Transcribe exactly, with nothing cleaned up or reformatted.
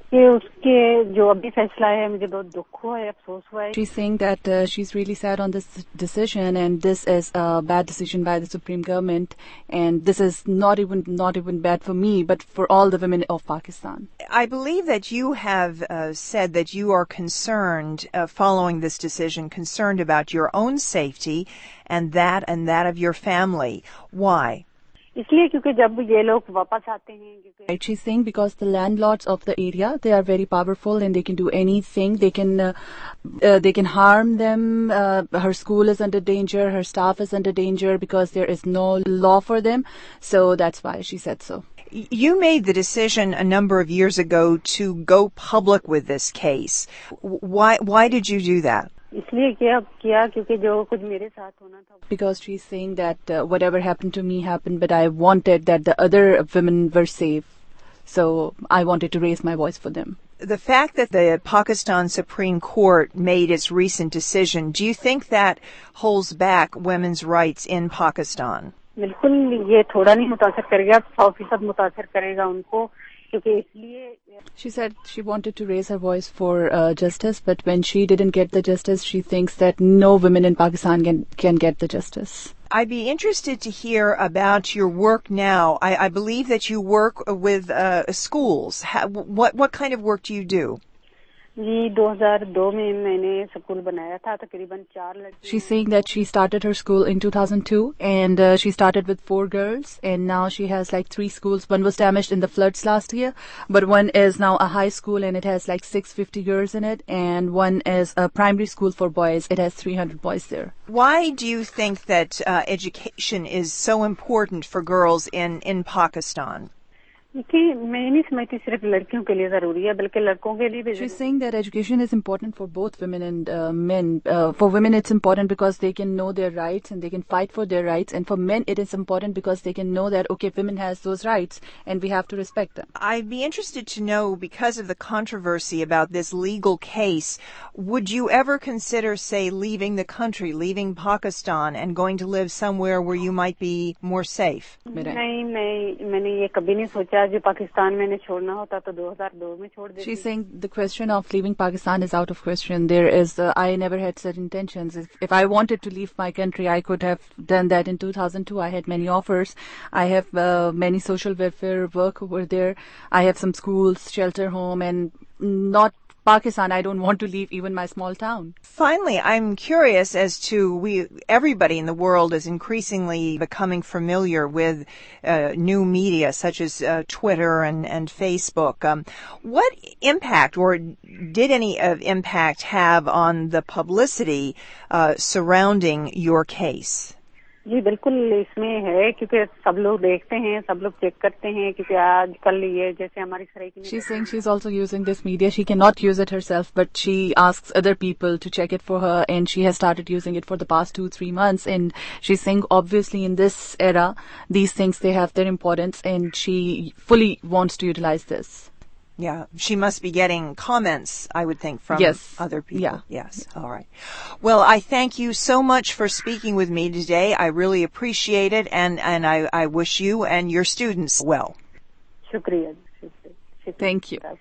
कि उसके जो अभी फैसला है मुझे बहुत दुख हुआ है, अफसोस हुआ है. She's saying that uh, she's really sad on this decision, and this is a bad decision by the Supreme Government, and this is not even not even bad for me, but for all the women of Pakistan. I believe that you have uh, said that you are concerned, uh, following this decision, concerned about your own safety and that and that of your family. Why? इसलिए क्योंकि जब ये लोग वापस आते हैं. Right, she's saying because the landlords of the area, they are very powerful and they can do anything. They can uh, uh, they can harm them. Uh, her school is under danger. Her staff is under danger because there is no law for them. So that's why she said so. You made the decision a number of years ago to go public with this case. Why why did you do that? इसलिए किया किया क्योंकि जो कुछ मेरे साथ होना था. Because she's saying that uh, whatever happened to me happened, but I wanted that the other women were safe. So I wanted to raise my voice for them. The fact that the Pakistan Supreme Court made its recent decision, do you think that holds back women's rights in Pakistan? बिल्कुल ये थोड़ा नहीं मुतासर करेगा, सौ फीसद मुतासर करेगा उनको. She said she wanted to raise her voice for uh, justice, but when she didn't get the justice, she thinks that no women in Pakistan can, can get the justice. I'd be interested to hear about your work now. I, I believe that you work with uh, schools. How, what what kind of work do you do? She's saying that she started her school in two thousand two, and uh, she started with four girls, and now she has like three schools. One was damaged in the floods last year, but one is now a high school and it has like six hundred fifty girls in it, and one is a primary school for boys. It has three hundred boys there. Why do you think that uh, education is so important for girls in, in Pakistan? She's saying that education is important for both women and uh, men. Uh, for women, it's important because they can know their rights and they can fight for their rights. And for men, it is important because they can know that, okay, women has those rights and we have to respect them. I'd be interested to know, because of the controversy about this legal case, would you ever consider, say, leaving the country, leaving Pakistan and going to live somewhere where you might be more safe? She's saying the question of leaving Pakistan is out of question. There is, uh, I never had such intentions. If, if I wanted to leave my country, I could have done that in two thousand two. I had many offers. I have uh, many social welfare work over there. I have some schools, shelter home, and not Pakistan. I don't want to leave even my small town. Finally, I'm curious as to, we everybody in the world is increasingly becoming familiar with uh, new media such as uh, Twitter and, and Facebook. Um, what impact, or did any uh, impact have on the publicity uh, surrounding your case? जी बिल्कुल इसमें है, क्योंकि सब लोग देखते हैं, सब लोग चेक करते हैं, क्योंकि आजकल ये जैसे हमारी Saraiki. She's saying she's also using this media. She cannot use it herself, but she asks other people to check it for her, and she has started using it for the past two, three months. And she's saying obviously in this era, these things, they have their importance, and she fully wants to utilize this. Yeah, she must be getting comments, I would think, from yes. other people. Yeah. Yes, yeah. All right. Well, I thank you so much for speaking with me today. I really appreciate it, and, and I, I wish you and your students well. Shukriya. Thank you.